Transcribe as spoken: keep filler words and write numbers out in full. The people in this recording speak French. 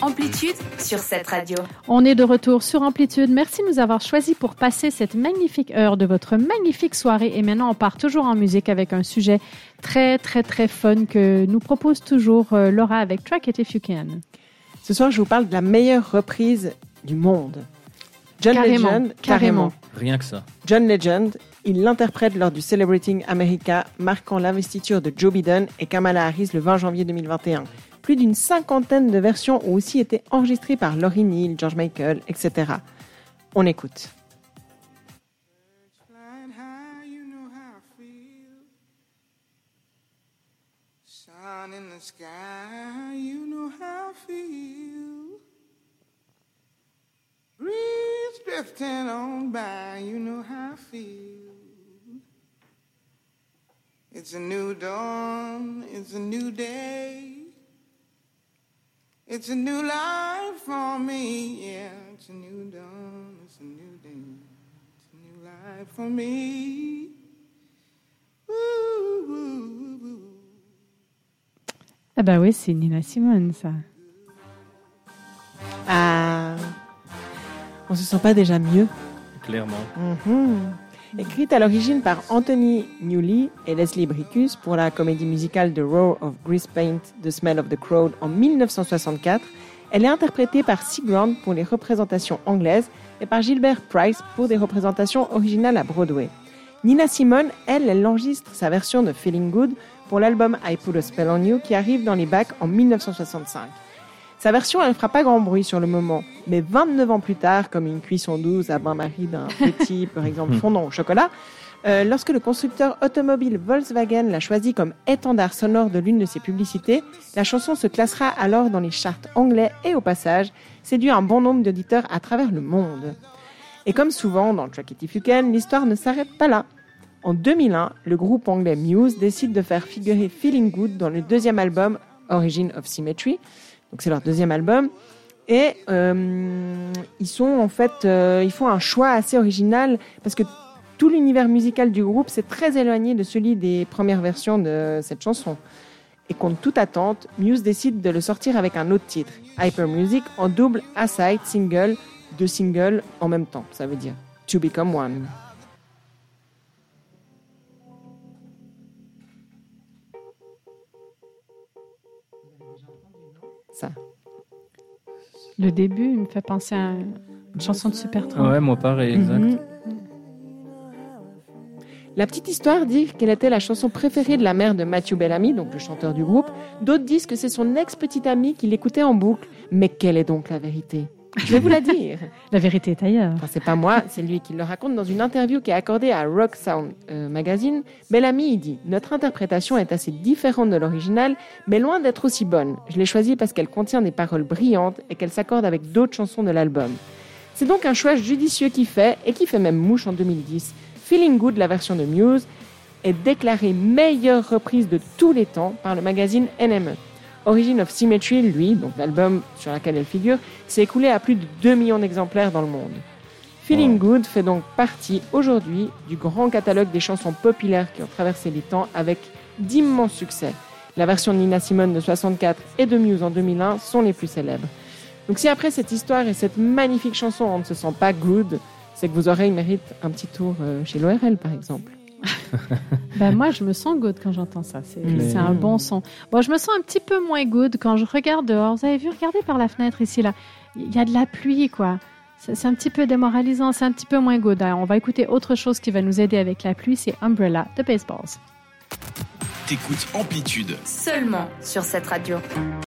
Amplitude sur cette radio. On est de retour sur Amplitude. Merci de nous avoir choisis pour passer cette magnifique heure de votre magnifique soirée. Et maintenant, on part toujours en musique avec un sujet très, très, très fun que nous propose toujours euh, Laura avec Track It If You Can. Ce soir, je vous parle de la meilleure reprise du monde. John Carrément, Legend, carrément. carrément. Rien que ça. John Legend, il l'interprète lors du Celebrating America, marquant l'investiture de Joe Biden et Kamala Harris le vingt janvier deux mille vingt et un. Plus d'une cinquantaine de versions ont aussi été enregistrées par Lauryn Hill, George Michael, et cetera. On écoute. Sun in the sky, you know how I feel. Breeze drifting on by, you know how I feel. It's a new dawn, it's a new day. It's a new life for me, yeah. It's a new dawn, it's a new day. It's a new life for me. Ooh, ooh, ooh. Ah bah oui, c'est Nina Simone, ça. Ah, on se sent pas déjà mieux? Clairement. Mm-hmm. Écrite à l'origine par Anthony Newley et Leslie Bricus pour la comédie musicale The Roar of Grease Paint, The Smell of the Crowd en dix-neuf cent soixante-quatre, elle est interprétée par Seaground pour les représentations anglaises et par Gilbert Price pour des représentations originales à Broadway. Nina Simone, elle, elle enregistre sa version de Feeling Good pour l'album I Put a Spell on You qui arrive dans les bacs en dix-neuf cent soixante-cinq. Sa version, elle ne fera pas grand bruit sur le moment, mais vingt-neuf ans plus tard, comme une cuisson douce à bain-marie d'un petit, par exemple, fondant au chocolat, euh, lorsque le constructeur automobile Volkswagen l'a choisi comme étendard sonore de l'une de ses publicités, la chanson se classera alors dans les charts anglais et au passage, séduit un bon nombre d'auditeurs à travers le monde. Et comme souvent dans Track It If You Can, l'histoire ne s'arrête pas là. En deux mille un, le groupe anglais Muse décide de faire figurer Feeling Good dans le deuxième album Origin of Symmetry. Donc c'est leur deuxième album et euh, ils sont en fait euh, ils font un choix assez original parce que tout l'univers musical du groupe s'est très éloigné de celui des premières versions de cette chanson. Et contre toute attente, Muse décide de le sortir avec un autre titre, Hyper Music, en double A-side single, deux singles en même temps. Ça veut dire To Become One. Ça. Le début, il me fait penser à une chanson de Supertramp. Ouais, moi pareil, exact. Mm-hmm. La petite histoire dit qu'elle était la chanson préférée de la mère de Matthew Bellamy, donc le chanteur du groupe. D'autres disent que c'est son ex-petite amie qui l'écoutait en boucle. Mais quelle est donc la vérité ? Je vais vous la dire. La vérité est ailleurs. Enfin, c'est pas moi, c'est lui qui le raconte dans une interview qui est accordée à Rock Sound euh, Magazine. Bellamy, il dit « Notre interprétation est assez différente de l'original, mais loin d'être aussi bonne. Je l'ai choisie parce qu'elle contient des paroles brillantes et qu'elle s'accorde avec d'autres chansons de l'album. C'est donc un choix judicieux qui fait, et qui fait même mouche en deux mille dix. Feeling Good, la version de Muse, est déclarée meilleure reprise de tous les temps par le magazine N M E. Origin of Symmetry, lui, donc l'album sur lequel elle figure, s'est écoulé à plus de deux millions d'exemplaires dans le monde. Feeling wow. Good fait donc partie aujourd'hui du grand catalogue des chansons populaires qui ont traversé les temps avec d'immenses succès. La version de Nina Simone de soixante-quatre et de Muse en deux mille un sont les plus célèbres. Donc si après cette histoire et cette magnifique chanson on ne se sent pas good, c'est que vos oreilles méritent un petit tour chez l'O R L par exemple. Ben moi, je me sens good quand j'entends ça. C'est, Mais... c'est un bon son. Bon, je me sens un petit peu moins good quand je regarde dehors. Vous avez vu, regardez par la fenêtre ici, là. Il y a de la pluie, quoi. C'est, c'est un petit peu démoralisant. C'est un petit peu moins good. Alors, on va écouter autre chose qui va nous aider avec la pluie. C'est Umbrella de Baseballs. T'écoutes Amplitude. Seulement sur cette radio.